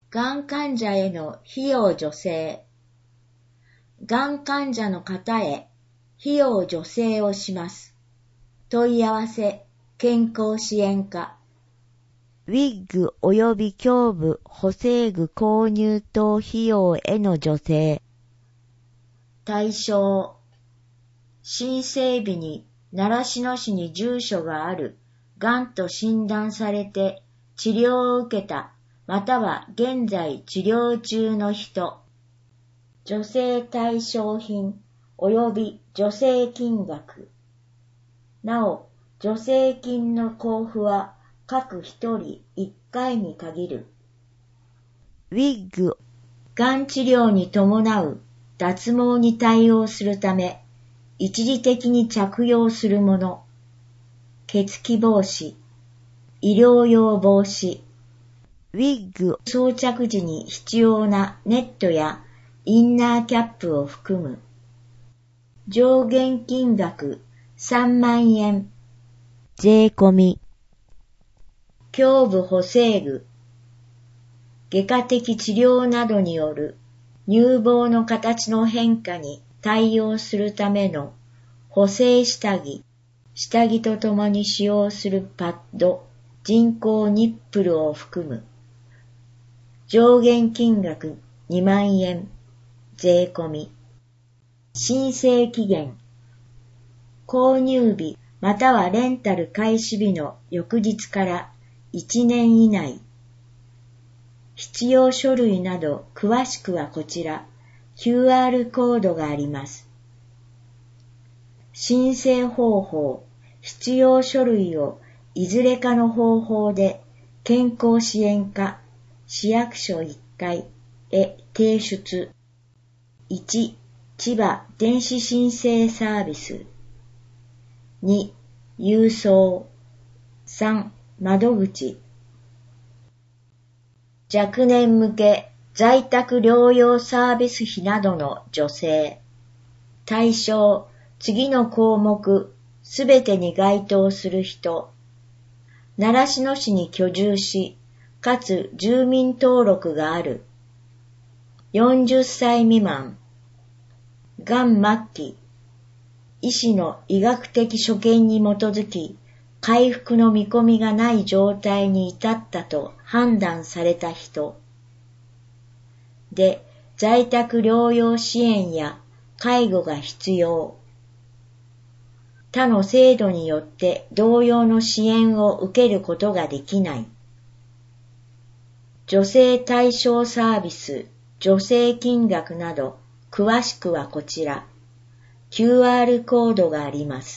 がん患者への費用助成。がん患者の方へ費用助成をします。問い合わせ、健康支援課。 ウィッグ及び胸部補正具購入等費用への助成。 対象。申請日に習志野市に住所がある、がんと診断されて治療を受けた、または現在治療中の人。助成対象品及び助成金額。なお、助成金の交付は各一人1回に限る。 ウィッグ。 がん治療に伴う脱毛に対応するため、一時的に着用するもの。血気防止、医療用帽子。 ウィッグ。 装着時に必要なネットやインナーキャップを含む。上限金額3万円。 税込み。 胸部補正具。外科的治療などによる乳房の形の変化に対応するための補正下着、下着とともに使用するパッド、人工ニップルを含む。上限金額2万円。税込み。申請期限。購入日またはレンタル開始日の翌日から1年以内。必要書類など詳しくはこちら QR コードがあります。申請方法、必要書類をいずれかの方法で健康支援課市役所1階へ提出。1、千葉電子申請サービス。2、郵送。3、窓口。若年向け在宅療養サービス費などの助成。対象、次の項目すべてに該当する人。習志野市に居住し、かつ住民登録がある。40歳未満。がん末期。医師の医学的所見に基づき、回復の見込みがない状態に至ったと判断された人。で、在宅療養支援や介護が必要。他の制度によって同様の支援を受けることができない。助成対象サービス、助成金額など、詳しくはこちら。QR コードがあります。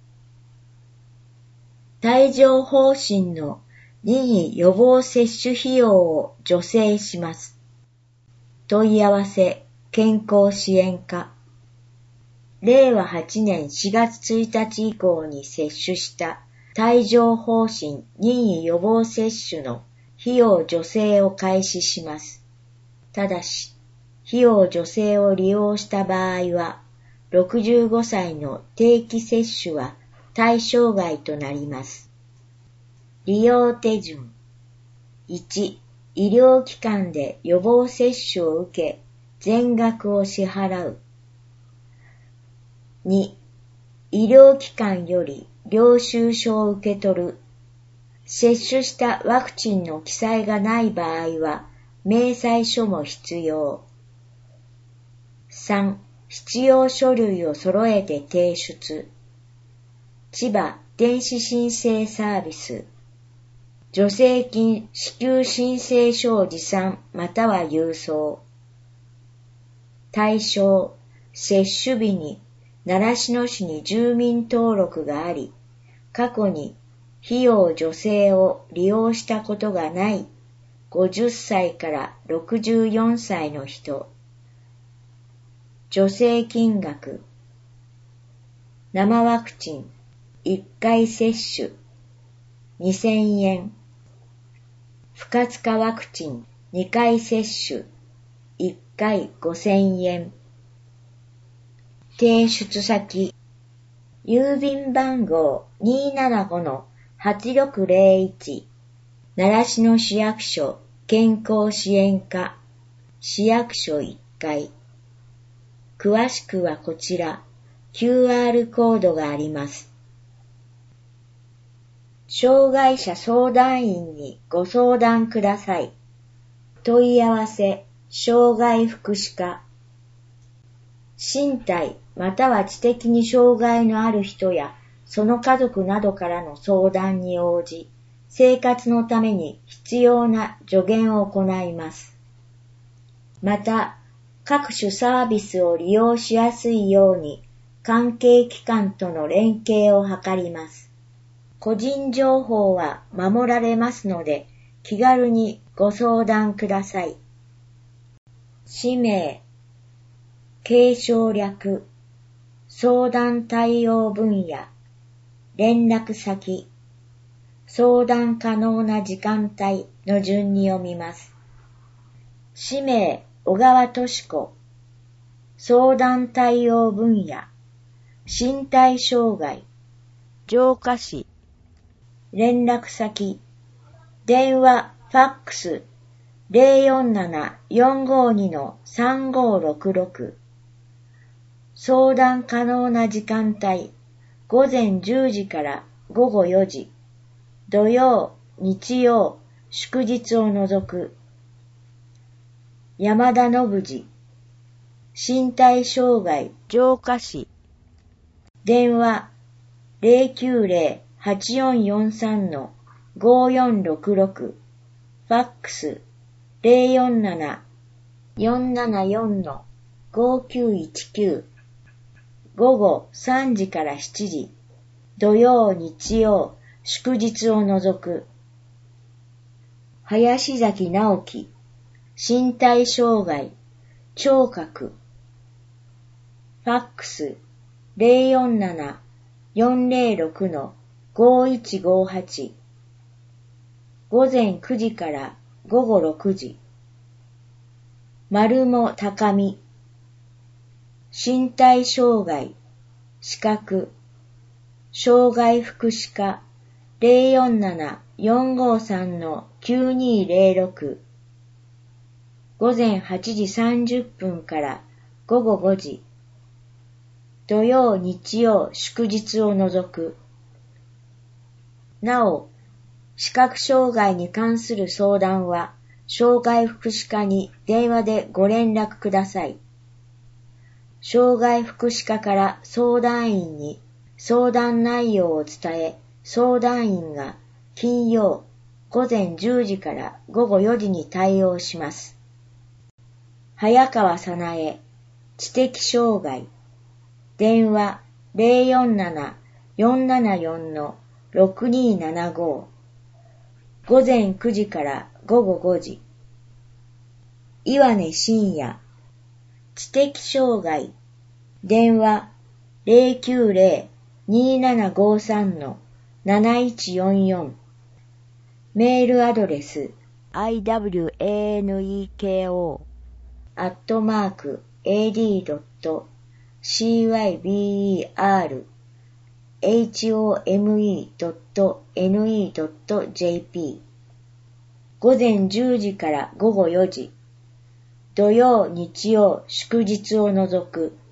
帯状疱疹の任意予防接種費用を助成します。問い合わせ、健康支援課。令和8年4月1日以降に接種した帯状疱疹任意予防接種の費用助成を開始します。ただし、費用助成を利用した場合は、65歳の定期接種は対象外となります。利用手順。1、医療機関で予防接種を受け、全額を支払う。2、医療機関より領収書を受け取る。接種したワクチンの記載がない場合は、明細書も必要。3、必要書類を揃えて提出。千葉電子申請サービス。助成金支給申請書を持参または郵送。対象、接種日に習志野市に住民登録があり、過去に費用助成を利用したことがない50歳から64歳の人。助成金額。生ワクチン1回接種2000円。不活化ワクチン2回接種1回5000円。提出先。郵便番号 275-8601 習志野市役所健康支援課、市役所1階。詳しくはこちら、QR コードがあります。障害者相談員にご相談ください。問い合わせ、障害福祉課。身体または知的に障害のある人やその家族などからの相談に応じ、生活のために必要な助言を行います。また、各種サービスを利用しやすいように関係機関との連携を図ります。個人情報は守られますので、気軽にご相談ください。氏名、継承略、相談対応分野、連絡先、相談可能な時間帯の順に読みます。氏名、小川敏子、相談対応分野、身体障害、 浄化市。 連絡先、電話、ファックス、047-452-3566。相談可能な時間帯、午前10時から午後4時。土曜、日曜、祝日を除く。山田信次、身体障害、 浄化市。 電話、090-8443-5466。ファックス、047-474-5919。午後3時から7時。土曜、日曜、祝日を除く。林崎直樹、身体障害、聴覚。ファックス、047-406-5158。午前9時から午後6時。丸茂高見、身体障害、視覚、障害福祉課、047-453-9206。午前8時30分から午後5時。土曜、日曜、祝日を除く。なお、視覚障害に関する相談は、障害福祉課に電話でご連絡ください。障害福祉課から相談員に相談内容を伝え、相談員が金曜午前10時から午後4時に対応します。早川さなえ、知的障害。電話047-474-6275。午前9時から午後5時。岩根真也、知的障害。電話090-2753-7144。メールアドレス iwanaker@cyberhome.ne.jp。 午前10時から午後4時。土曜、日曜、祝日を除く。